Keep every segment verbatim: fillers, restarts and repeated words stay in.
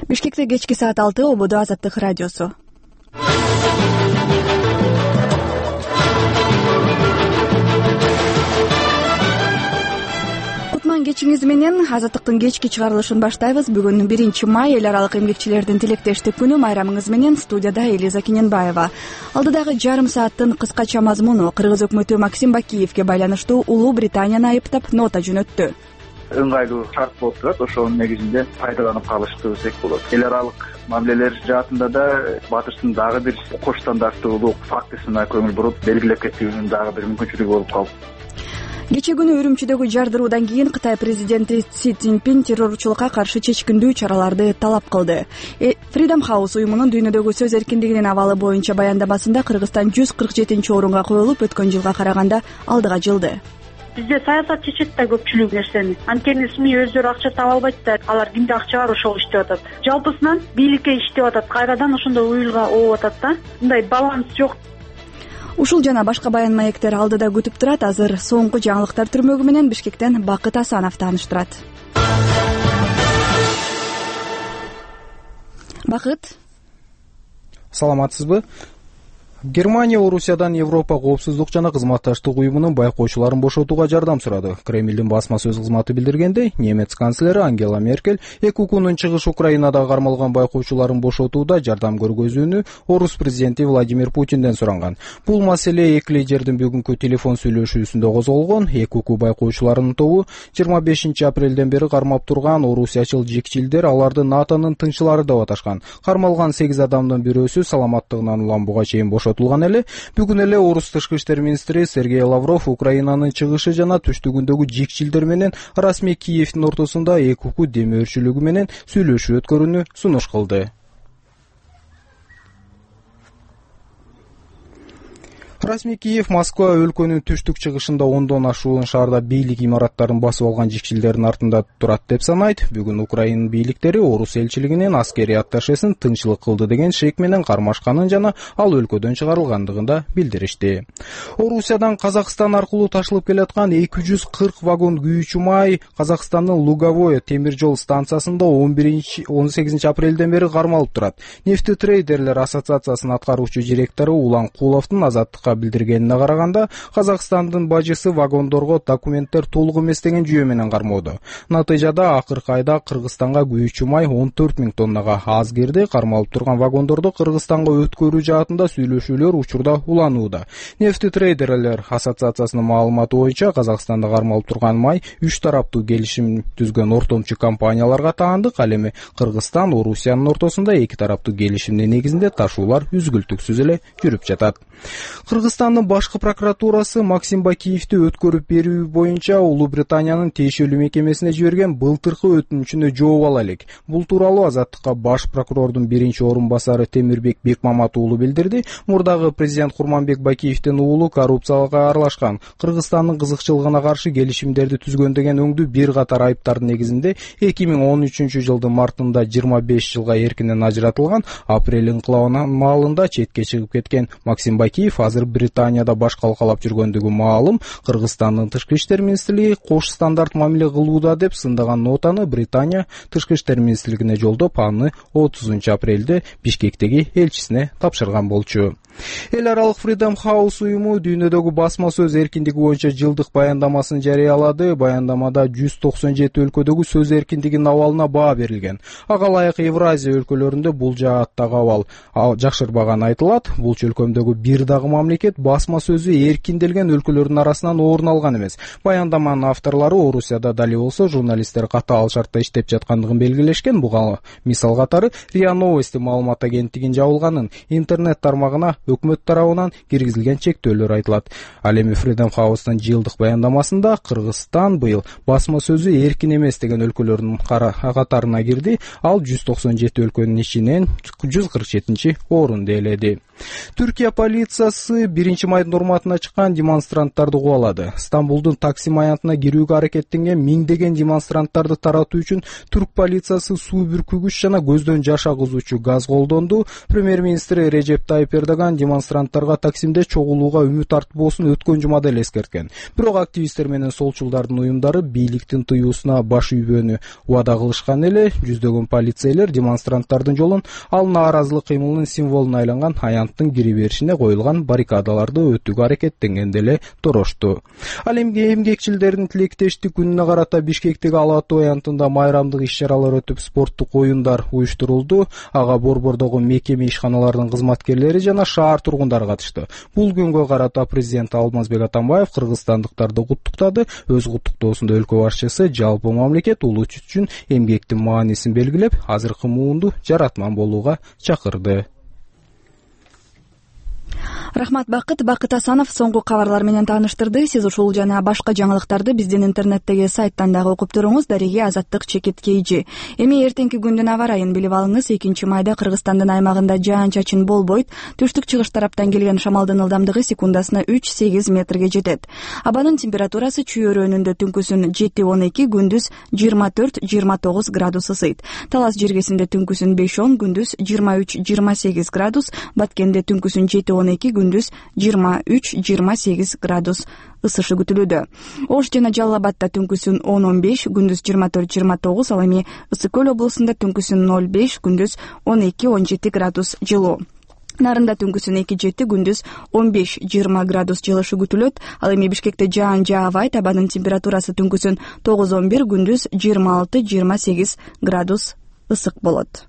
Бишкекте кечки саат алты ободо Азаттык радиосу. Кутман кечиңиз менен Азаттыктын кечки чыгарылышын баштайбыз. Бүгүн биринчи май, эл аралык эмгекчилердин тилектештик күнү. Майрамыңыз менен студияда Элиза Кененбаева. Алдыдагы жарым сааттын кыскача мазмуну: Кыргыз өкмөтү Максим Бакиевге байланыштуу Улуу Британияны айыптап нота жөнөттү. Ыңгайлуу шарт болуп турат, ошонун негизинде пайдаланып калышты десек болот. Эл аралык мамилелер жаатында да Батыштын дагы бир кош стандарттуулук фактысына көңүл буруп белгилеп кетүүнүн дагы бир мүмкүнчүлүгү болуп калды. Кече күнү Үрүмчүдөгү жардыруудан кийин Кытай президенти Си Цзиньпин террорчулукка каршы чечкиндүү чараларды талап кылды. Freedom House уюмунун дүйнөдөгү сөз эркиндигинин абалы боюнча баяндамасында Кыргызстан жүз кырк жетинчи орунга коюлуп, өткөн жылга караганда алдыга жылды. Бизде саясат чечет да көпчүлүк нерсени. Анткени СМИ өздөрү акча таба албайт да, алар кимде акча бар ошол иштеп атат. Жалпысынан бийликке иштеп атат, кайрадан ошондой уюлга ооп атат да. Мындай баланс жок. Ушул жана башка баян маектер алдыда күтүп турат. Азыр соңку жаңылыктар түрмөгү менен Бишкектен Бакыт Асанов тааныштырат. Бакыт, саламатсызбы? Германия Орусиядан Европа коопсуздук жана кызматташтык уюмунун байкоочуларын бошотууга жардам сурады. Кремлдин басма сөз кызматы билдиргендей, немец канцлери Ангела Меркель эки укунун чыгыш Украинада кармалган байкоочуларын бошотууда жардам көргөзүүнү Орус президенти Владимир Путинден суранган. Бул маселе эки лидердин бүгүнкү телефон сүйлөшүүсүндө козголгон. Эки уку байкоочуларынын тобу жыйырма бешинчи апрелден бери кармап турган орусиячыл жекчилдер аларды НАТОнун тыңчылары деп аташкан. Кармалган сегиз адамдын бирөөсү саламаттыгынан улам буга чейин бошотулган эле. Бүгүн эле Орус тышкы иштер министри Сергей Лавров Украинанын чыгышы жана түштүгүндөгү жекчилдер менен расмий Киевдин ортосунда эки уку демөөрчүлүгү менен сүйлөшүү өткөрүүнү сунуш кылды. Расмий Киев Москва өлкөнүн түштүк чыгышында ондон ашуун шаарда бийлик имараттарын басып алган жекчилдердин артында турат деп санайт. Бүгүн Украина бийликтери Орус элчилигинин аскерий атташеsin тынччылык кылды деген шек менен кармашканын жана ал өлкөдөн чыгарылгандыгын да билдиришти. Орусиядан Казакстан аркылуу ташылып келаткан эки жүз кырк вагон күйүүчү май Казакстандын Луговое темир жол станциясында он биринчи он сегизинчи апрелден бери кармалып турат. Нефтетрейдерлер ассоциациясынын аткаруучу директору Улан Куловдун Азаттыкка билдиргенине караганда, Казакстандын бажысы вагондорго документтер толук эмес деген жүйө менен кармоодо. Натыйжада акыркы айда Кыргызстанга күйүүчү май он төрт миң тоннага аз кирди. Кармалып турган вагондорду Кыргызстанга өткөрүү жаатында сүйлөшүүлөр учурда уланууда. Нефтетрейдерлер ассоциациясынын маалыматы боюнча, Казакстанда кармалып турган май үч тараптуу келишим түзгөн ортомчу компанияларга таандык. Ал эми Кыргызстан, Орусиянын ортосунда эки тараптуу келишимдин негизинде ташуулар үзгүлтүксүз эле жүрүп жатат. Кыргызстандын башкы прокуратурасы Максим Бакиевди өткөрүп берүү боюнча Улуу Британиянын тиешелүү мекемесине жиберген былтыркы өтүнүчүнө жооп ала элек. Бул тууралуу Азаттыкка баш прокурордун биринчи орун басары Темирбек Бекмамат уулу билдирди. Мурдагы президент Курманбек Бакиевдин уулу коррупцияга аралашкан, Кыргызстандын кызыкчылыгына каршы келишимдерди түзгөн деген өңдүү бир катар айыптардын негизинде эки миң он үчүнчү жылдын мартында жыйырма беш жылга эркинен ажыратылган, апрель инкылабынын маалында четке чыгып кеткен Максим Бакиев азыр Британияда баш калкалап жүргөндүгү маалым. Кыргызстандын тышкы иштер министрлиги кош стандарт мамиле кылууда деп сындаган нотаны Британия тышкы иштер министрлигине жолдоп, аны отузунчу апрелде Бишкектеги элчисине тапшырган болчу. Эл аралык Freedom House уюму дүйнөдөгү басма сөз эркиндиги боюнча жылдык баяндамасын жарыялады. Баяндамада жүз токсон жети өлкөдөгү сөз эркиндигинин абалына баа берилген. Ага ылайык Евразия өлкөлөрүндө бул жааттагы абал жакшырбаганы айтылат. Бул чөлкөмдөгү бир дагы мамлекет басма сөзү эркинделген өлкөлөрдүн арасынан орун алган эмес. Баяндаманын авторлору Орусияда дали болсо журналисттер катаал шартта иштеп жаткандыгын белгилешкен. Буга мисал катары РИА Новости маалымат агенттигин жабылганын, интернет тармагына өкмөт тарабынан киргизилген чектөөлөр айтылат. Ал эми Freedom House'тун жылдык баяндамасында Кыргызстан быйыл басма сөзү эркин эмес деген өлкөлөрдүн катарына кирди. Ал жүз токсон жети өлкөнүн ичинен жүз кырк жетинчи орунду ээледи. Түркия полициясы биринчи майдын урматына чыккан демонстранттарды кубалады. Стамбулдун Таксим аянтына кирүүгө аракеттенген миңдеген демонстранттарды таратуу үчүн түрк полициясы суу бүркүгүч жана көздөн жаш агызуучу газ колдонду. Премьер-министри Режеп Тайип Эрдоган демонстранттарга Таксимде чогулууга үмүт артпоосун өткөн жумада эле эскерткен. Бирок активисттер менен солчулдардын уюмдары бийликтин тыюусуна баш үйбөнү убада кылышкан эле жүздөгөн полицейлер демонстранттардын жолун ал нааразылык кыймылынын символуна айланган аянттын кире беришине коюлган баррикадаларды өтүүгө аракеттенгенде эле торошту. Ал эми эмгекчилердин тилектештик күнүнө карата Бишкектеги Ала Ата аянтында майрамдык иш-чаралар өтүп, спорттук оюндар уюштурулду. Ага борбордогу мекеме ишканаларынын кызматкерлери жана шаар тургундары катышты. Бул күнгө карата президент Алмазбек Атамбаев кыргызстандыктарды куттуктады. Өз куттуктоосунда өлкө башчысы жалпы мамлекет улут үчүн эмгектин маанисин белгилеп, азыркы муунду жаратман болууга чакырды. Рахмат, Бакыт. Бакыт Асанов соңку кабарлар менен тааныштырды. Сиз ушул жана башка жаңылыктарды биздин интернеттеги сайттан дагы окуп туруңуз. Дареге Азаттык Чекит Кейжи. Эми эртеңки күндүн аба ырайын билип алыңыз. экинчи майда Кыргызстандын аймагында жаан-чачын болбойт. Түштүк-чыгыш тараптан келген шамалдын ылдамдыгы секундасына үч сегиз метрге жетет. Абанын температурасы чүйөрөнүндө түнкүсүн жети он эки, күндүз жыйырма төрт жыйырма тогуз градус ысыйт. Талас жергесинде түнкүсүн беш он, күндүз жыйырма үч жыйырма сегиз градус, Баткенде түнкүсүн жети он эки, күндүз жыйырма үч жыйырма сегиз градус ысышы күтүлүүдө. Ош жана Жалал Абадта түнкүсүн он он беш, күндүз жыйырма төрт жыйырма тогуз, ал эми Ысык Көл облусунда түнкүсүн ноль беш, күндүз он эки он жети градус жылуу. Нарында түнкүсүн эки жети, күндүз он беш жыйырма градус жылышы күтүлөт. Ал эми Бишкекте жаан жаабайт. Абанын температурасы түнкүсүн тогуз он бир, күндүз жыйырма алты жыйырма сегиз градус ысык болот.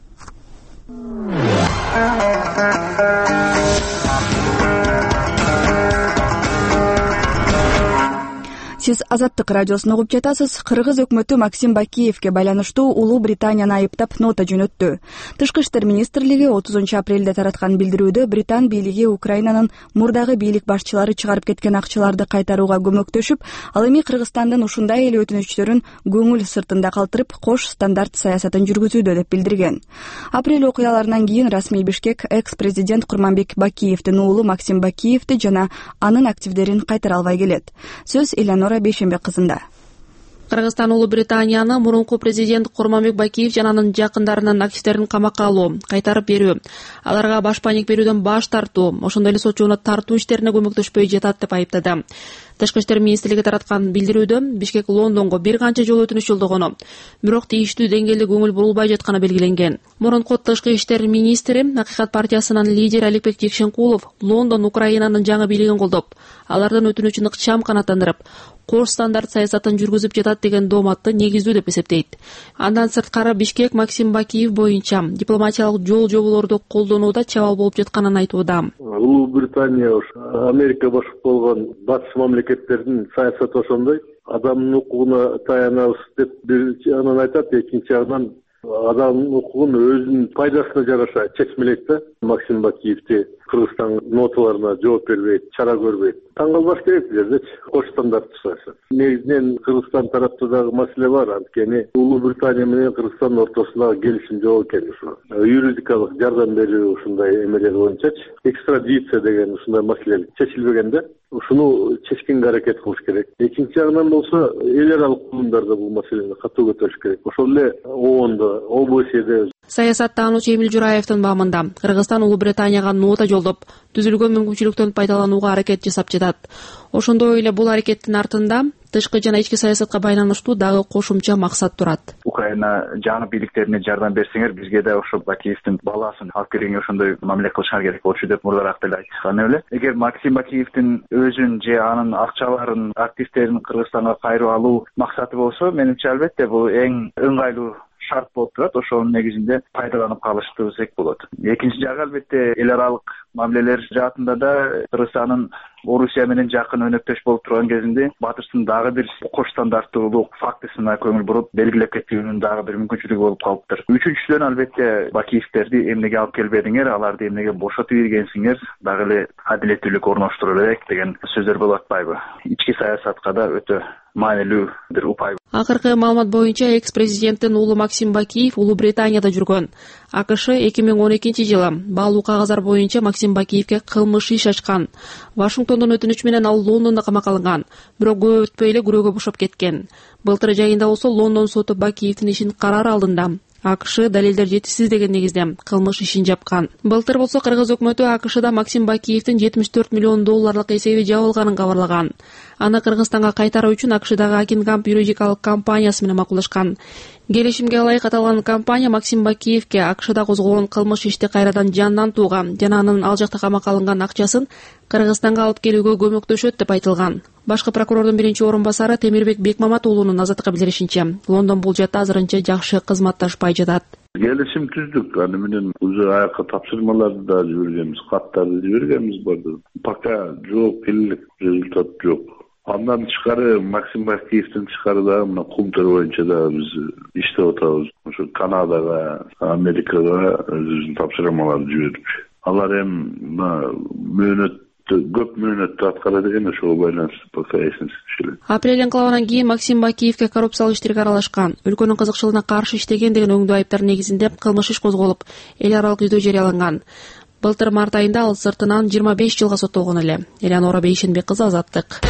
Сиз Азаттык радиосун угуп жатасыз. Кыргыз өкмөтү Максим Бакиевге байланыштуу Улуу Британияны айыптап нота жөнөттү. Тышкы иштер министрлиги отузунчу апрелде тараткан билдирүүдө Британ бийлиги Украинанын мурдагы бийлик башчылары чыгарып кеткен акчаларды кайтарууга көмөктөшүп, ал эми Кыргызстандын ушундай эле өтүнүчтөрүн көңүл сыртында калтырып, кош стандарт саясатын жүргүзүүдө деп билдирген. Апрель окуяларынан кийин расмий Бишкек экс-президент Курманбек Бакиевдин уулу Максим Бакиевди жана анын активдерин кайтара албай келет. Сөз Элеонора Бейшембек кызында. Кыргызстан Улуу Британияны мурунку президент Курманбек Бакиев жана анын жакындарынын активдерин камакка алуу, кайтарып берүү, аларга баш паник берүүдөн баш тартуу, ошондой эле сотчууну тартуу иштерине көмөктөшпөй жатат деп айыптады. Тышкы иштер министрлиги тараткан билдирүүдө Бишкек Лондонго бир канча жолу өтүнүч жолдогону, бирок тийиштүү деңгээлде көңүл бурулбай жатканы белгиленген. Мурунку тышкы иштер министри, Акыйкат партиясынын лидери Аликбек Жекшенкулов Лондон Украинанын жаңы бийлигин колдоп, алардын өтүнүчүн ыкчам канааттандырып, кош стандарт саясатын жүргүзүп жатат деген дооматты негиздүү деп эсептейт. Андан сырткары Бишкек Максим Бакиев боюнча дипломатиялык жол жоболорду колдонууда чабал болуп жатканын айтууда. Улуу Британия Америка башчы болгон батыш мамлекеттердин саясаты ошондой. Адамдын укугуна таянабыз деп бир жагынан айтат, экинчи жагынан адамдын укугун өзүнүн пайдасына жараша чечмелейт да. Максим Бакиевди Кыргызстан ноталарына жооп бербейт, чара көрбөйт. Таң калбаш керек бул жерде кош стандарт саясат. Негизинен Кыргызстан тарапта дагы маселе бар, анткени Улуу Британия менен Кыргызстандын ортосунда келишим жок экен ушу. Юридикалык жардам берүү ушундай эмелер боюнчачы экстрадиция деген ушундай маселе чечилбеген да. Ушуну чечкенге аракет кылыш керек. Экинчи жагынан болсо эл аралык курумдарда бул маселени катуу көтөрүш керек. Ошол эле ООНдо, ОБСЕде. Саясаттануучу Эмил Жураевдин баамында Кыргызстан Улуу Британияга нота жолдоп, түзүлгөн мүмкүнчүлүктөн пайдаланууга аракет жасап жатат. Ошондой эле бул аракеттин артында тышкы жана ички саясатка байланыштуу дагы кошумча максат турат. Украина жаңы бийликтерине жардам берсеңер, бизге да ошо Бакиевдин баласын алып келгенге ошондой мамиле кылышыңар керек болчу деп мурдараак деле айткан эле. Эгер Максим Бакиевдин өзүн же анын акчаларын, активдерин Кыргызстанга кайрып алуу максаты болсо, менимче албетте бул эң ыңгайлуу шарт болуп турат. Ошонун негизинде пайдаланып калыштырсак болот. Экинчи жагы албетте эл аралык мамилелер жаатында да Кыргызстандын Орусия менен жакын өнөктөш болуп турган кезинде батыштын дагы бир кош стандарттуулук фактысына көңүл буруп белгилеп кетүүнүн дагы бир мүмкүнчүлүгү болуп калыптыр. Үчүнчүдөн албетте Бакиевдерди эмнеге алып келбедиңер, аларды эмнеге бошотуп ийгенсиңер, дагы эле адилеттүүлүк орноштура элек деген сөздөр болуп атпайбы? Ички саясатка да өтө маанилүү бир упай. Акыркы маалымат боюнча экс-президенттин уулу Максим Бакиев Улуу Британияда жүргөн. АКШ эки миң он экинчи жылы баалуу кагаздар боюнча Максим Бакиевке кылмыш иш ачкан. Вашингтондон өтүнүч менен ал Лондондо камакка алынган, бирок көп өтпөй эле күрөөгө бошоп кеткен. Былтыр жайында болсо Лондон соту Бакиевдин ишин карар алдында АКШ далилдер жетишсиз деген негизде кылмыш ишин жапкан. Былтыр болсо Кыргыз өкмөтү АКШда Максим Бакиевдин жетимиш төрт миллион долларлык эсеби жабылганын кабарлаган. Аны Кыргызстанга кайтаруу үчүн АКШдагы Акингамп юридикалык компаниясы менен макулдашкан. Келишимге ылайык аталган компания Максим Бакиевке АКШда козголгон кылмыш ишти кайрадан жандантууга жана анын ал жакта камакка алынган акчасын Кыргызстанга алып келүүгө көмөктөшөт деп айтылган. Башкы прокурордун биринчи орун басары Темирбек Бекмамат уулунун азаттыкка билдиришинче, Лондон бул жакта азырынча жакшы кызматташпай жатат. Келишим түздүк, аны менен уже аякка тапшырмаларды да жибергенбиз, каттарды жибергенбиз барды. Пока жок, келелик результат жок. Андан тышкары Максим Бакиевдин тышкары да мына кумтөр боюнча да биз иштеп атабыз. Ошо Канадага, Америкага өзүбүздүн тапшырмаларды жиберип. Алар эми мына мөөнөт көп мөөнөттү аткарат экен, ошого байланыштуу пока эсенсиз эле. Апрель энклавынан кийин Максим Бакиевке коррупциялык иштерге аралашкан, өлкөнүн кызыкчылыгына каршы иштеген деген өңдүү айыптар негизинде кылмыш иш козголуп, эл аралык издөө жарыяланган. Былтыр март айында ал сыртынан жыйырма беш жылга соттолгон эле. Элеонора Бейшенбек кызы, Азаттык.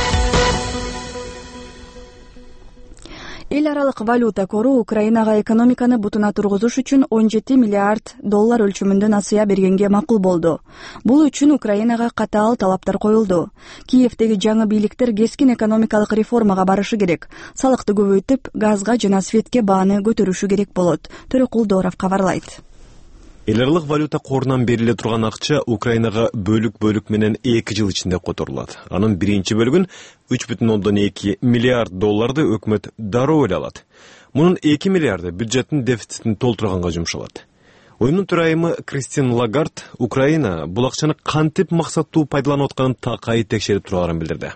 Эл аралык валюта кору Украинага экономиканы бутуна тургузуш үчүн он жети миллиард доллар өлчөмүндө насыя бергенге макул болду. Бул үчүн Украинага катаал талаптар коюлду. Киевдеги жаңы бийликтер кескин экономикалык реформага барышы керек. Салыкты көбөйтүп, газга жана светке бааны көтөрүшү керек болот. Төрөкул Дооров кабарлайт. Эл аралык валюта корунан бериле турган акча Украинага бөлүк-бөлүк менен эки жыл ичинде которулат. Анын биринчи бөлүгүн үч бүтүн ондон эки миллиард долларды өкмөт дароо эле алат. Мунун эки миллиарды бюджеттин дефицитин толтурганга жумшалат. Оюмдун төрайымы Кристин Лагард Украина бул акчаны кантип максаттуу пайдаланып атканын такай текшерип турганын билдирди.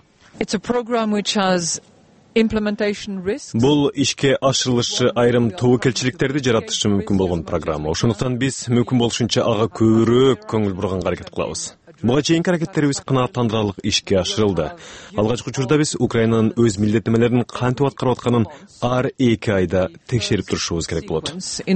Бул ишке ашырылышы айрым тобокелчиликтерди жаратышы мүмкүн болгон программа. Ошондуктан биз мүмкүн болушунча ага көбүрөөк көңүл бурганга аракет кылабыз. Буга чейинки аракеттерибиз канааттандырарлык ишке ашырылды. Алгачкы учурда биз Украинанын өз милдеттенмелерин кантип аткарып атканын ар эки айда текшерип турушубуз керек болот.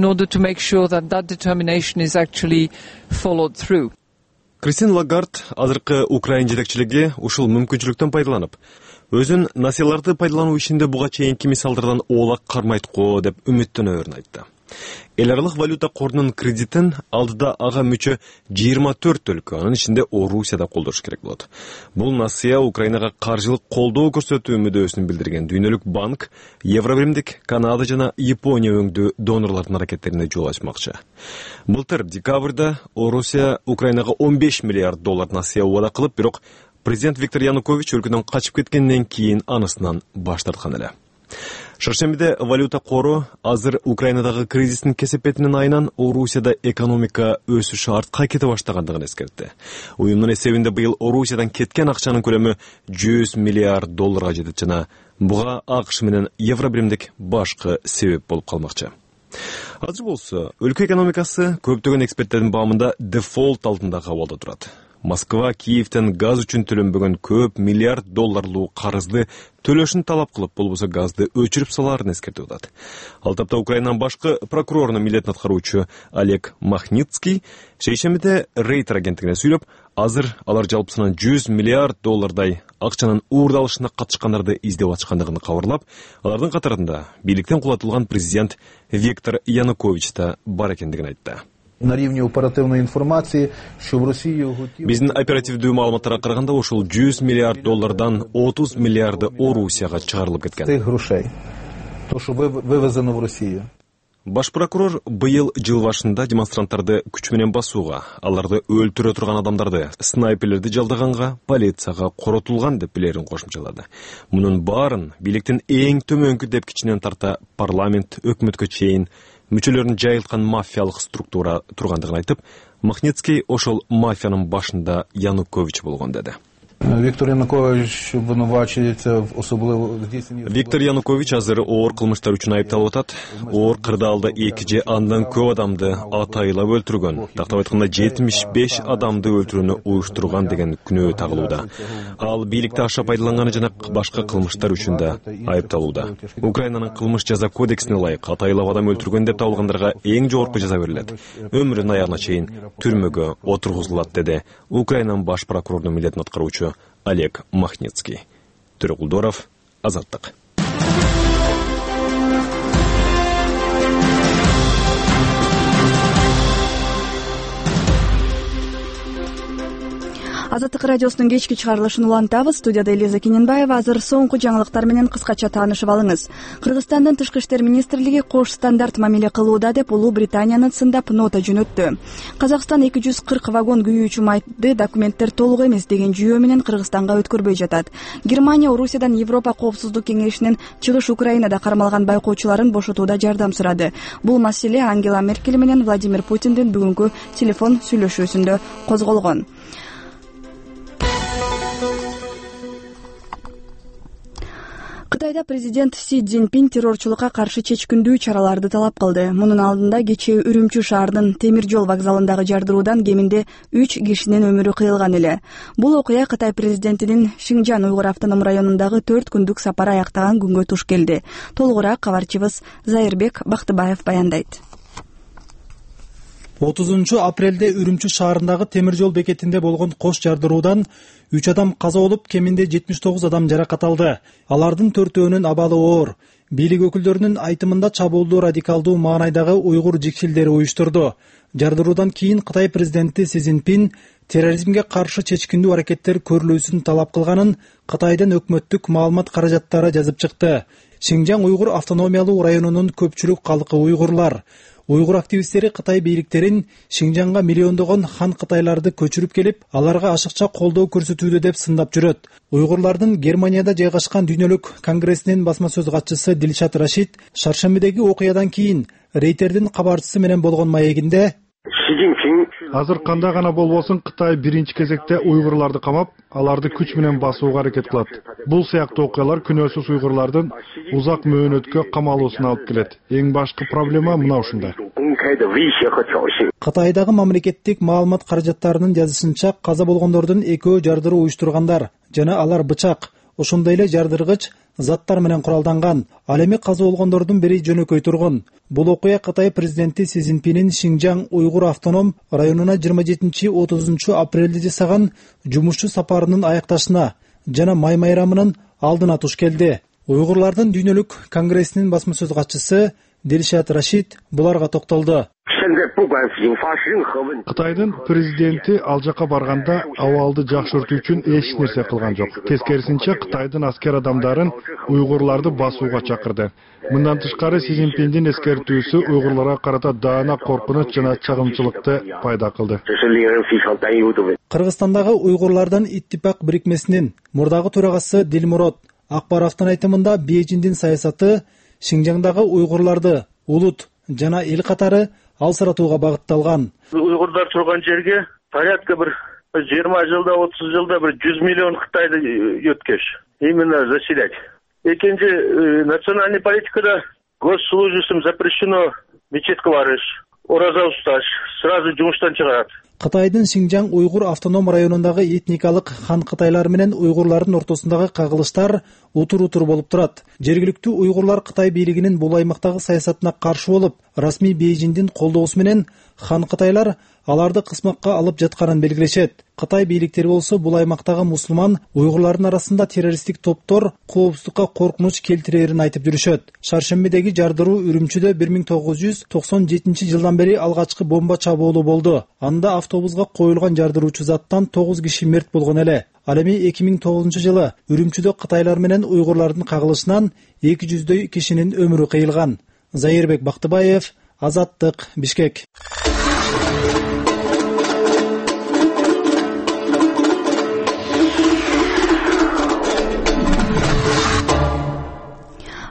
Кристин Лагард азыркы Украин жетекчилиги ушул мүмкүнчүлүктөн пайдаланып, өзүн насыяларды пайдалануу ишинде буга чейинки мисалдардан оолак кармайт го деп үмүттөнөөрүн айтты. Эл аралык валюта корунун кредитин алдыда ага мүчө жыйырма төрт өлкө, анын ичинде Орусия да колдош керек болот. Бул насыя Украинага каржылык колдоо көрсөтүү мүдөөсүн билдирген Дүйнөлүк банк, Евробиримдик, Канада жана Япония өңдүү донорлордун аракеттерине жол ачмакчы. Былтыр декабрда Орусия Украинага он беш миллиард доллар насыя убада кылып, бирок президент Виктор Янукович өлкөдөн качып кеткенден кийин анысынан баш тарткан эле. Шаршембиде валюта кору азыр Украинадагы кризистин кесепетинин айынан Орусияда экономика өсүшү артка кете баштагандыгын эскертти. Уюмдун эсебинде быйыл Орусиядан кеткен акчанын көлөмү жүз миллиард долларга жетет жана буга АКШ менен Евробиримдик башкы себеп болуп калмакчы. Азыр болсо өлкө экономикасы көптөгөн эксперттердин баамында дефолт алдындагы абалда турат. Москва Киевден газ үчүн төлөнбөгөн көп миллиард долларлуу карызды төлөшүн талап кылып, болбосо газды өчүрүп салаарын эскертип атат. Ал тапта Украинанын башкы прокурорунун милдетин аткаруучу Олег Махницкий шейшембиде Рейтер агенттигине сүйлөп, азыр алар жалпысынан жүз миллиард доллардай акчанын уурдалышына катышкандарды издеп ачкандыгын кабарлап, алардын катарында бийликтен кулатылган президент Виктор Янукович да бар экендигин айтты. На рівні оперативної інформації, що в Росії готів... Биздин оперативдүү маалыматтарга караганда ошол жүз миллиард доллардан отуз миллиарды Орусияга чыгарылып кеткен. Тих грошей. То, що вивезено в Росію. Баш прокурор быйыл жыл башында демонстранттарды күч менен басууга, аларды өлтүрө турган адамдарды, снайперлерди жалдаганга, полицияга коротулган деп билерин кошумчалады. Мунун баарын бийликтин эң төмөнкү депкичинен тарта парламент, өкмөткө чейин мүчөлөрүн жайылткан мафиялык структура тургандыгын айтып, Махницкий ошол мафиянын башында Янукович болгон деди. Виктор Янукович обвинувачується в особливо здійсненні... Виктор Янукович азыр оор кылмыштар үчүн айыпталып атат. Оор кырдаалда эки же андан көп адамды атайылап өлтүргөн, тактап айтканда жетимиш беш адамды өлтүрүүнү уюштурган деген күнөө тагылууда. Ал бийликти аша пайдаланганы жана башка кылмыштар үчүн да айыпталууда. Украинанын кылмыш жаза кодексине ылайык атайылап адам өлтүргөн деп табылгандарга эң жогорку жаза берилет. Өмүрүнүн аягына чейин түрмөгө отургузулат, деди Украинанын баш прокурорунун милдетин аткаруучу Олег Махницкий. Төрөкулдоров, Азаттык. Азаттык радиосунун кечки чыгарылышын улантабыз. Студияда Элиза Кененбаева. Азыр соңку жаңылыктар менен кыскача таанышып алыңыз. Кыргызстандын Тышкы иштер министрлиги кош стандарт мамиле кылууда деп Улуу Британияны сындап нота жөнөттү. Казакстан эки жүз кырк вагон күйүүчү майды документтер толук эмес деген жүйөө менен Кыргызстанга өткөрбөй жатат. Германия Орусиядан Европа коопсуздук кеңешинин чыгыш Украинада кармалган байкоочуларын бошотууда жардам сурады. Бул маселе Ангела Меркель менен Владимир Путиндин бүгүнкү телефон сүйлөшүүсүндө козголгон. Кытайда президент Си Цзиньпин террорчулукка каршы чечкиндүү чараларды талап кылды. Мунун алдында кечээ Үрүмчү шаарынын темир жол вокзалындагы жардыруудан кеминде үч кишинин өмүрү кыйылган эле. Бул окуя Кытай президентинин Шинжан уйгур автоном районундагы төрт күндүк сапары аяктаган күнгө туш келди. Толугураак кабарчыбыз Зайырбек Бактыбаев баяндайт. отузунчу апрелде Үрүмчү шаарындагы темир жол бекетинде болгон кош жардыруудан үч адам каза болуп, кеминде жетимиш тогуз адам жаракат алды. Алардын төртөөнүн абалы оор. Бийлик өкүлдөрүнүн айтымында чабуулду радикалдуу маанайдагы уйгур жикшилдери уюштурду. Жардыруудан кийин Кытай президенти Си Цзиньпин терроризмге каршы чечкиндүү аракеттер көрүлүүсүн талап кылганын Кытайдын өкмөттүк маалымат каражаттары жазып чыкты. Шинжан уйгур автономиялуу районунун көпчүлүк калкы уйгурлар. Уйгур активисттери Кытай бийликтерин Шинжанга миллиондогон хан кытайларды көчүрүп келип, аларга ашыкча колдоо көрсөтүүдө деп сындап жүрөт. Уйгурлардын Германияда жайгашкан дүйнөлүк конгрессинин басма сөз катчысы Дилшат Рашид шаршембидеги окуядан кийин Рейтердин кабарчысы менен болгон маегинде азыр кандай гана болбосун Кытай биринчи кезекте уйгурларды камап, аларды күч менен басууга аракет кылат. Бул сыяктуу окуялар күнөөсүз уйгурлардын узак мөөнөткө камалуусуна алып келет. Эң башкы проблема мына ушунда. Кытайдагы мамлекеттик маалымат каражаттарынын жазышынча, каза болгондордун экөө жардыруу уюштургандар жана алар бычак, ошондой эле жардыргыч заттар менен куралданган. Ал эми каза болгондордун бири жөнөкөй тургун. Бул окуя Кытай президенти Си Цзиньпинин Шинжан уйгур автоном районуна жыйырма жетинчи отузунчу апрелде жасаган жумушчу сапарынын аякташына жана май майрамынын алдына туш келди. Уйгурлардын дүйнөлүк конгрессинин басма сөз катчысы Дилшат Рашид буларга токтолду. Кытайдын президенти ал жака барганда абалды жакшыртуу үчүн эч нерсе кылган жок. Тескерисинче Кытайдын аскер адамдарын уйгурларды басууга чакырды. Мындан тышкары Си Цзиньпиндин эскертүүсү уйгурларга карата даана коркунуч жана чагымчылыкты пайда кылды. Кыргызстандагы уйгурлардан иттифак бирикмесинин мурдагы төрагасы Дилмурод Акбаровдун айтымында Бейжиңдин саясаты Шинжаңдагы уйгурларды улут жана эл катары алсыратууга багытталган. Уйгурдар турган жерге порядка бир жыйырма жылда, отуз жылда бир жүз миллион Кытайды өткөш. Именно заселять. Экинчи, национальный политикада госслужащим запрещено мечетке барыш, ораза усташ, сразу жумуштан чыгарат. Кытайдын Шинжан уйгур автоном районундагы этникалык хан кытайлар менен уйгурлардын ортосундагы кагылыштар утур-утур болуп турат. Жергиликтүү уйгурлар Кытай бийлигинин бул аймактагы саясатына каршы болуп, расмий Бейжиңдин колдоосу менен хан кытайлар аларды кысмакка алып жатканын белгилешет. Кытай бийликтери болсо бул аймактагы мусулман уйгурлардын арасында террористтик топтор коопсуздукка коркунуч келтирерин айтып жүрүшөт. Шаршембидеги жардыруу Үрүмчүдө бир миң тогуз жүз токсон жетинчи жылдан бери алгачкы бомба чабуулу болду. Анда автобуска коюлган жардыруучу заттан тогуз киши мерт болгон эле. Ал эми эки миң тогузунчу жылы Үрүмчүдө кытайлар менен уйгурлардын кагылышынан эки жүздөй кишинин өмүрү кыйылган. Зайырбек Бактыбаев, Азаттык, Бишкек.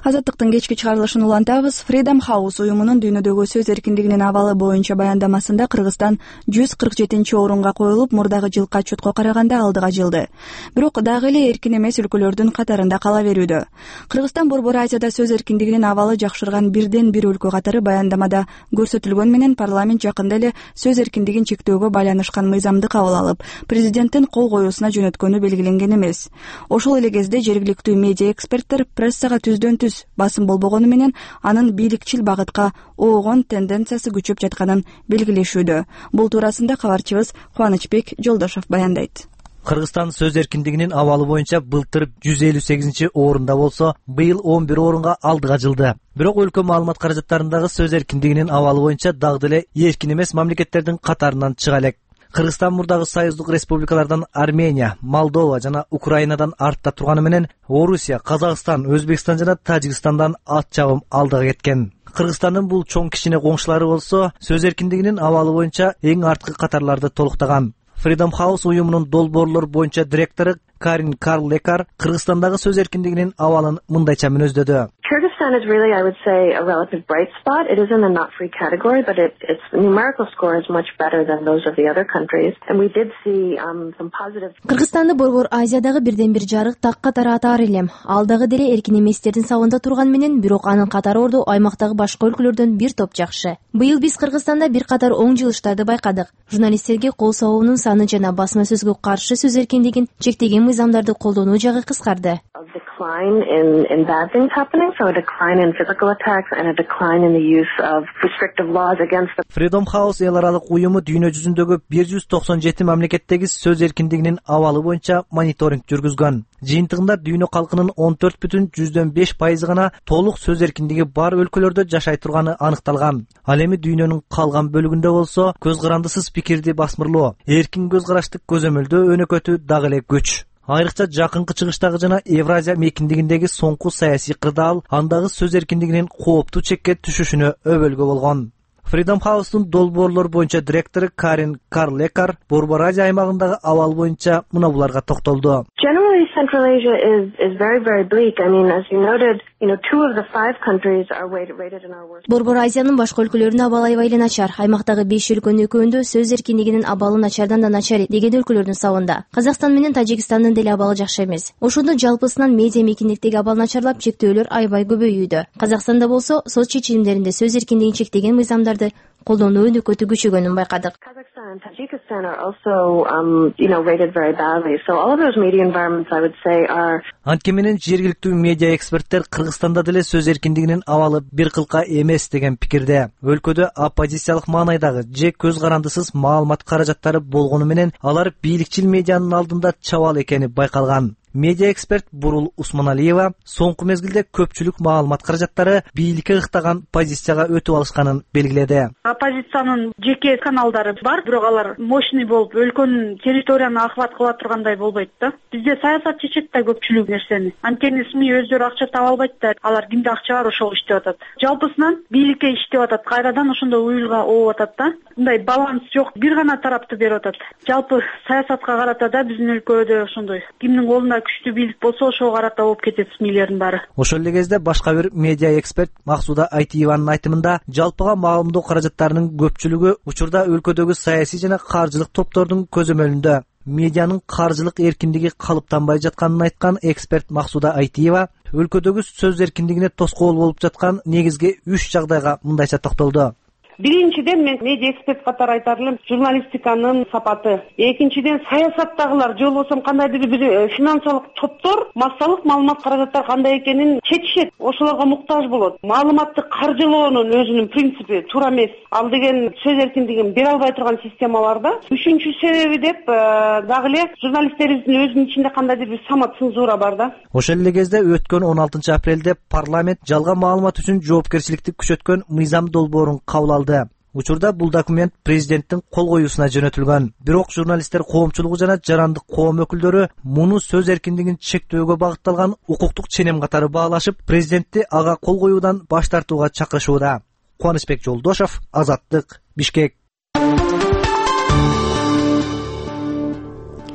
Азаттыктын кечки чыгарылышын улантабыз. Freedom House уюмунун дүйнөдөгү сөз эркиндигинин абалы боюнча баяндамасында Кыргызстан жүз кырк жетинчи орунга коюлуп, мурдагы жылкы отчетко караганда алдыга жылды. Бирок дагы эле эркин эмес өлкөлөрдүн катарында кала берүүдө. Кыргызстан Борбор Азияда сөз эркиндигинин абалы жакшырган бирден бир өлкө катары баяндамада көрсөтүлгөн менен парламент жакында эле сөз эркиндигин чектөөгө байланышкан мыйзамды кабыл алып, президенттин кол коюусуна жөнөткөнү белгиленген эмес. Ошол эле кезде жергиликтүү медиа эксперттер прессага түздөн түз басым болбогону менен анын бийликчил багытка оогон тенденциясы күчөп жатканын белгилешүүдө. Бул туурасында кабарчыбыз Кубанычбек Жолдошов баяндайт. Кыргызстан сөз эркиндигинин абалы боюнча былтыр жүз элүү сегизинчи орунда болсо, быйыл он бир орунга алдыга жылды. Бирок өлкө маалымат каражаттарындагы сөз эркиндигинин абалы боюнча дагы деле эркин эмес мамлекеттердин катарынан чыга элек. Кыргызстан мурдагы союздук республикалардан Армения, Молдова жана Украинадан артта турганы менен Орусия, Казакстан, Өзбекстан жана Тажикстандан ат чабым алдыга кеткен. Кыргызстандын бул чоң кичине коңшулары болсо, сөз эркиндигинин абалы боюнча эң арткы катарларды толуктаган. Freedom House уюмунун долбоорлор боюнча директору Карин Карл-Лекар Кыргызстандагы сөз эркиндигинин абалын мындайча мүнөздөдү. Kyrgyzstan is really, I would say, a relative bright spot. It is in the not-free category, but it, its numerical score is much better than those of the other countries. And we did see um, some positive... Кыргызстанды Борбор Азиядагы бирден бир жарык так катары атаар элем. Алдагы деле эркин эместердин сабында турган менен, бирок анын катары орду аймактагы башка өлкөлөрдөн бир топ жакшы. Быйыл биз Кыргызстанда бир катар оң жылыштарды байкадык. Журналисттерге кол сабуунун саны жана басма сөзгө каршы сөз эркиндигин чектеген мыйзамдарды колдонуу жагы кыскарды. Decline in, in bad things happening, so a decline in physical attacks and a decline in the use of restrictive laws against the... Freedom House эл аралык уюму дүйнө жүзүндөгү бир жүз токсон жети мамлекеттеги сөз эркиндигинин абалы боюнча мониторинг жүргүзгөн. Жыйынтыгында дүйнө калкынын он төрт бүтүн жүздөн беш пайызы гана толук сөз эркиндиги бар өлкөлөрдө жашай турганы аныкталган. Ал эми дүйнөнүн калган бөлүгүндө болсо, көз карандысыз пикирди басмырлоо, эркин көз караштык көзөмөлдөө өнөкөтү дагы эле күч. Айрыкча жакынкы чыгыштагы жана Евразия мекиндигиндеги соңку саясий кырдаал андагы сөз эркиндигинин кооптуу чекке түшүшүнө өбөлгө болгон. Freedom House'ун долбоорлор боюнча директору Карин Карл-Лекар Борбор Азия аймагындагы абал боюнча мына буларга токтолду. Generally, Central Asia is is very very bleak. I mean, as you noted, you know, two of the five countries are rated in our worst. Борбор Азиянын башка өлкөлөрүнүн абалы аябай эле начар. Аймактагы беш өлкөнүн экөөндө сөз эркиндигинин абалы начардан да начар деген өлкөлөрдүн сабында. Казакстан менен Тажикстандын деле абалы жакшы эмес. Ошондо жалпысынан медиа мекендиктеги абал начарлап, чектөөлөр аябай көбөйүүдө. Казакстанда болсо сот чечимдеринде сөз эркиндигин чектеген мыйзамдарды колдонуу өнөкөтү күчөгөнүн байкадык. Kazakhstan and Tajikistan are also, um, you know, rated very badly. So all of those media environments, I would say, are... Анткени менен жергиликтүү медиа эксперттер Кыргызстанда деле сөз эркиндигинин абалы бир кылка эмес деген пикирде. Өлкөдө оппозициялык маанайдагы же көз карандысыз маалымат каражаттары болгону менен алар бийликчил медианын алдында чабал экени байкалган. Медиа эксперт Бурул Усманалиева соңку мезгилде көпчүлүк маалымат каражаттары бийликке ыктаган позицияга өтүп алышканын белгиледи. Оппозициянын жеке каналдары бар, бирок алар мощный болуп, өлкөнүн территорияны ахват кыла тургандай болбойт да. Бизде саясат чечет да көпчүлүк нерсени. Анткени СМИ өздөрү акча таба албайт да, алар кимде акча бар ошол иштеп атат. Жалпысынан бийликке иштеп атат, кайрадан ошондой уюлга ооп атат да. Мындай баланс жок, бир гана тараптуу берип атат. Жалпы саясатка карата да биздин өлкөдө ошондой кимдин колунда күчтүү бийлик болсо ошого карата болуп кетет СМИлердин баары. Ошол эле кезде башка бир медиа эксперт Максуда Айтиеванын айтымында жалпыга маалымдоо каражаттарынын көпчүлүгү учурда өлкөдөгү саясий жана каржылык топтордун көзөмөлүндө. Медианын каржылык эркиндиги калыптанбай жатканын айткан эксперт Максуда Айтиева өлкөдөгү сөз эркиндигине тоскоол болуп жаткан негизги үч жагдайга мындайча токтолду. Биринчиден мен медиа эксперт катары айтар элем, журналистиканын сапаты. Экинчиден саясаттагылар же болбосо кандайдыр бир финансылык топтор массалык маалымат каражаттары кандай экенин чечишет, ошолорго муктаж болот. Маалыматты каржылоонун өзүнүн принципи туура эмес. Ал деген сөз эркиндигин бере албай турган системаларда. Үчүнчү себеби деп дагы эле журналисттерибиздин өзүнүн ичинде кандайдыр бир самат цензура бар да. Ошол эле кезде өткөн он алтынчы апрелде парламент жалган маалымат үчүн жоопкерчиликти күчөткөн мыйзам долбоорун кабыл алды. Учурда бул документ президенттин кол коюусуна жөнөтүлгөн. Бирок журналисттер коомчулугу жана жарандык коом өкүлдөрү муну сөз эркиндигин чектөөгө багытталган укуктук ченем катары баалашып, президентти ага кол коюудан баш тартууга чакырышууда. Кубанычбек Жолдошов, Азаттык, Бишкек.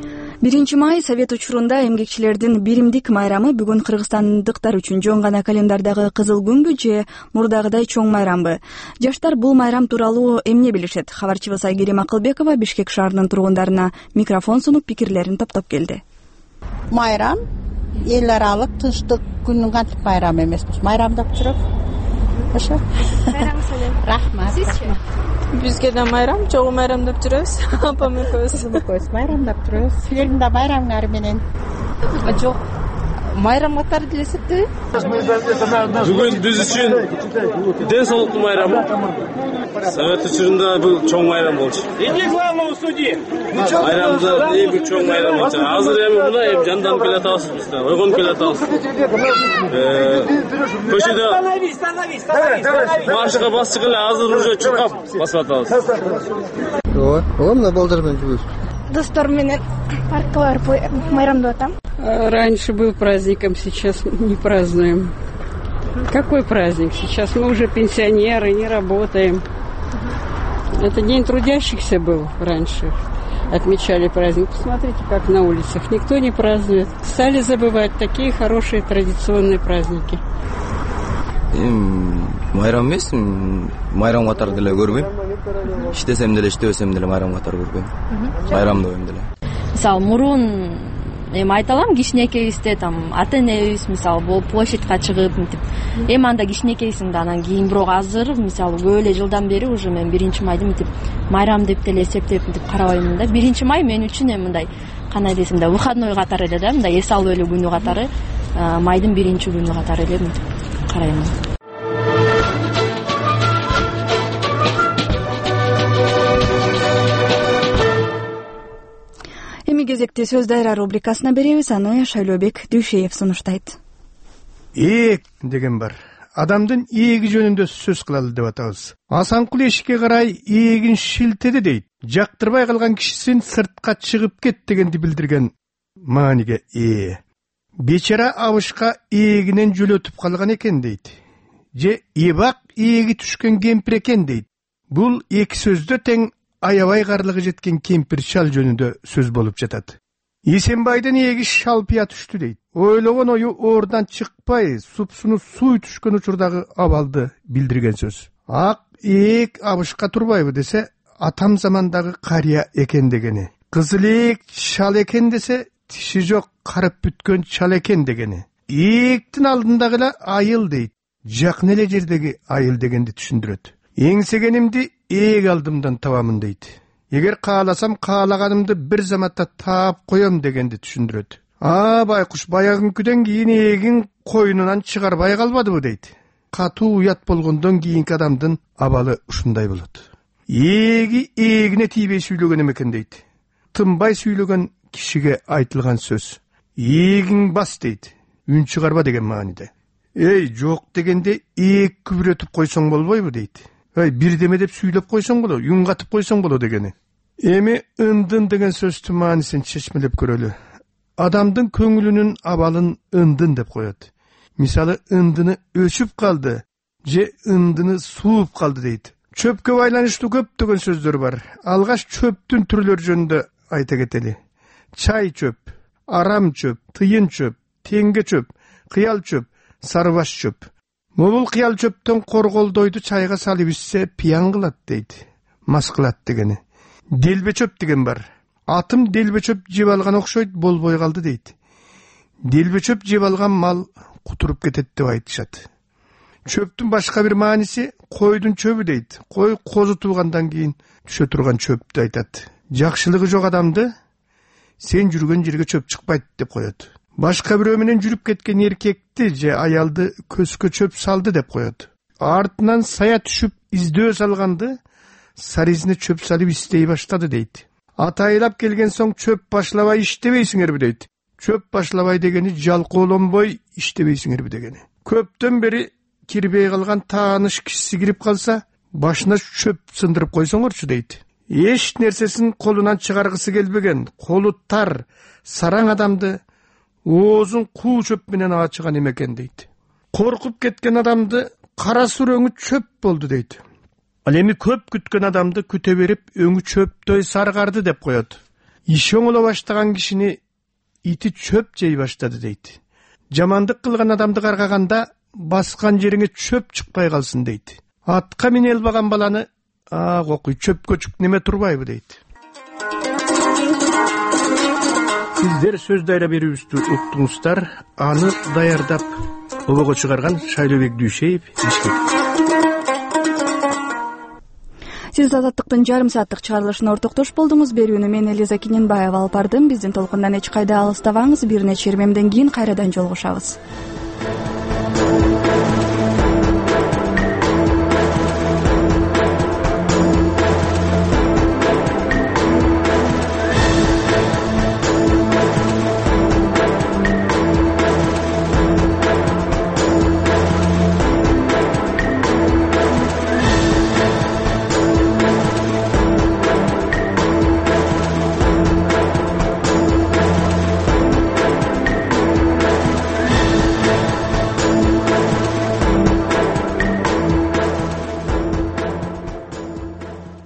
биринчи май совет учурунда эмгекчилердин биримдик майрамы бүгүн кыргызстандыктар үчүн жөн гана календардагы кызыл күнбү же мурдагыдай чоң майрамбы? Жаштар бул майрам тууралуу эмне билишет? Кабарчыбыз Айгерим Акылбекова Бишкек шаарынын тургундарына микрофон сунуп пикирлерин топтоп келди. Майрам эл аралык тынчтык күнүнүн кантип майрамы эмеспи? Майрамдап жүрөк. Ошо. Рахмат. Сизчи? Бизге да майрам, чогуу майрамдап жүрөбүз. Апам экөөбүз. Экөөбүз майрамдап жүрөбүз. Силердин да майрамыңар менен. Жок. Майрам катары деле эсептебейм. Бүгүн биз үчүн ден соолуктун майрамы. Совет учурунда бул чоң майрам болчу. Иди главному судьи. Майрамда эң бир чоң майрам болчу. Азыр эми мына эми жанданып келатабыз биз да, ойгонуп келатабыз. Көчөдө маршка басчы эле азыр уже чуркап басып атабыз. Ооба, ооба мына балдар менен жүрөбүз. Достор менен паркка барып майрамдап атам. Раньше был праздником, сейчас не празднуем. Какой праздник? Сейчас мы уже пенсионеры, не работаем. Это день трудящихся был раньше. Отмечали праздник. Посмотрите, как на улицах. Никто не празднует. Стали забывать такие хорошие традиционные праздники. Майрам эмес, майрам катары деле көрбөйм. Иштесем деле, иштебесем деле майрам катары көрбөйм. Майрамдабайм деле. Мисалы мурун эми айта алам, кичинекейибизде там ата энебиз мисалы болуп площадька чыгып мынтип, эми анда кичинекейсиң да анан кийин бирок азыр мисалы көп эле жылдан бери уже мен биринчи майды мынтип майрам деп деле эсептеп мынтип карабайм да. Биринчи май мен үчүн эми мындай кандай десем да выходной катары эле да, мындай эс алуу эле күнү катары, майдын биринчи күнү катары эле мынтип карайм. Эми кезекте сөз дайра рубрикасына беребиз, аны Шайлообек Дүйшеев сунуштайт. Эек деген бар. Адамдын ээги жөнүндө сөз кылалы деп атабыз. Асанкул эшикке карай ээлин шилтеди дейт. Жактырбай калган кишисин сыртка чыгып кет дегенди билдирген мааниге ээ. Бечара абышка ээлинен жөлөтүп калган экен дейт. Же эбак ээги түшкөн кемпир экен дейт. Бул эки сөздө тең аябай карлыгы жеткен кемпир шал жөнүндө сөз болуп жатат. Эсенбайдын ээги шалпыя түштү дейт. Ойлогон ою ордон чыкпай, супсуну суй түшкөн учурдагы абалды билдирген сөз. Ак эек абышка турбайбы десе, атам замандагы карыя экен дегени. Кызыл эек шал экен десе, тиши жок карып бүткөн чал экен дегени. Ээктин алдындагы эле айыл дейт. Жакын эле жердеги айыл дегенди түшүндүрөт. Эңсегенимди ээг алдымдан табамын дейт. Эгер кааласам каалаганымды бир заматта таап коем дегенди түшүндүрөт. А байкуш баягынкүдөн кийин эгин койнунан чыгарбай калбадыбы дейт. Катуу уят болгондон кийинки адамдын абалы ушундай болот. Эги эгине тийбей сүйлөгөн экен дейт. Тынбай сүйлөгөн кишиге айтылган сөз. Эгиң бас дейт. Үн чыгарба деген мааниде. Эй, жок дегенде ээг күбүрөтүп койсоң болбойбу дейт. Ай, бирдеме деп сүйлөп койсоң боло, үн катып койсоң боло дегени. Эми ындын деген сөздүн маанисин чечмелеп көрөлү. Адамдын көңүлүнүн абалын ындын деп коет. Мисалы, ындыны өчүп калды, же ындыны сууп калды дейт. Чөпкө байланыштуу көптөгөн сөздөр бар. Алгаш чөптүн түрлөрү жөнүндө айта кетели. Чай чөп, арам чөп, тыйын чөп, теңге чөп, кыял чөп, сарыбаш чөп. Могул кыял чөптөн корголдойду чайга салып ичсе пиян кылат дейт. Мас кылат дегени. Делбе чөп деген бар. Атым делбе чөп жеп алган окшойт, болбой калды дейт. Делбе чөп жеп алган мал кутуруп кетет деп айтышат. Чөптүн башка бир мааниси койдун чөбү дейт. Кой козу туугандан кийин түшө турган чөптү айтат. Жакшылыгы жок адамды сен жүргөн жерге чөп чыкпайт деп коет. Башка бирөө менен жүрүп кеткен эркекти же аялды көзгө чөп салды деп коет. Артынан сая түшүп издөө салганды саризине чөп салып издей баштады дейт. Атайлап келген соң чөп башлабай иштебейсиңерби дейт. Чөп башлабай дегени жалкоолонбой иштебейсиңерби дегени. Көптөн бери кирбей калган тааныш кишиси кирип калса, башына чөп сындырып койсоңорчу дейт. Эч нерсесин колунан чыгаргысы келбеген, колу тар, сараң адамды оозун куу чөп менен ачыган эмекен дейт. Коркуп кеткен адамды кара сур өңү чөп болду дейт. Ал эми көп күткөн адамды күтө берип өңү чөптөй саргарды деп коет. иш оңоло баштаган кишини ити чөп жей баштады дейт. Жамандык кылган адамды каргаганда баскан жериңе чөп чыкпай калсын дейт. Атка мине албаган баланы а кокуй чөпкө чүк неме турбайбы дейт. Сиздер сөз дайра берүүбүздү уктуңуздар. Аны даярдап обого чыгарган Шайлообек Дүйшеев, Бишкек. Сиз Азаттыктын жарым сааттык чыгарылышына ортоктош болдуңуз. Берүүнү мен Элиза Кененбаева алып бардым. Биздин толкундан эч кайда алыстабаңыз. Бир нече мемден кийин кайрадан жолугушабыз.